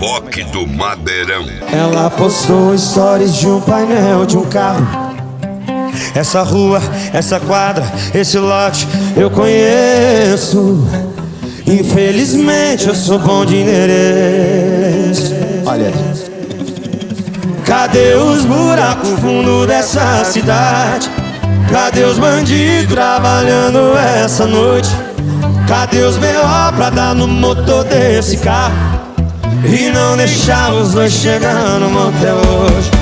Rock do Madeirão. Ela postou stories de um painel de um carro. Essa rua, essa quadra, esse lote eu conheço. Infelizmente eu sou bom de endereço. Olha, cadê os buracos fundo dessa cidade? Cadê os bandidos trabalhando essa noite? Cadê os B.O. pra dar no motor desse carro e não deixar os dois chegar no motel hoje?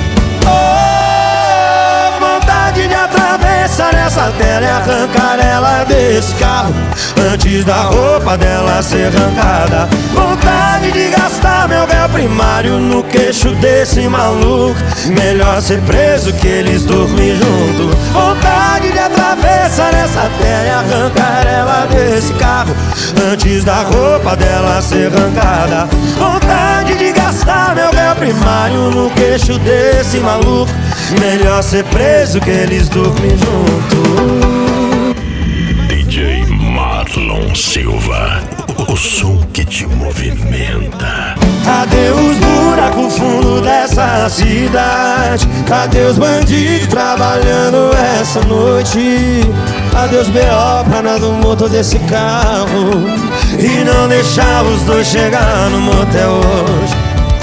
Oh, vontade de atravessar essa tela e arrancar ela desse carro antes da roupa dela ser arrancada. Vontade de gastar meu véu primário no queixo desse maluco. Melhor ser preso que eles dormem junto. Vontade de atravessar essa tela e arrancar ela desse carro antes da roupa dela ser arrancada. Vontade de gastar meu véu primário no queixo desse maluco. Melhor ser preso que eles dormem junto. DJ Marlon Silva, o som que te movimenta. Cadê os buracos fundo dessa cidade? Cadê os bandidos trabalhando essa noite? Cadê os B.O. pra nada no motor desse carro e não deixar os dois chegar no motel hoje?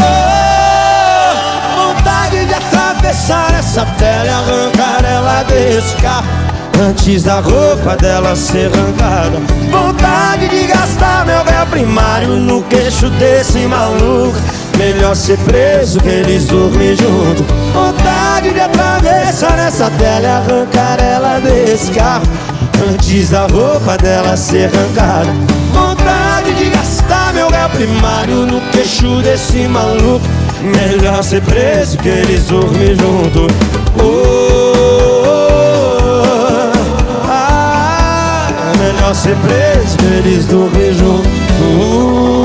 Oh, vontade de atravessar essa tela e arrancar ela desse carro antes da roupa dela ser arrancada. Vontade de gastar meu véu primário no queixo desse maluco. Melhor ser preso que eles dormem junto. Vontade de atravessar essa tela e arrancar ela desse carro antes da roupa dela ser arrancada. Vontade de gastar meu véu primário no queixo desse maluco. Melhor ser preso que eles dormem junto. Melhor ser preso que eles dormem junto.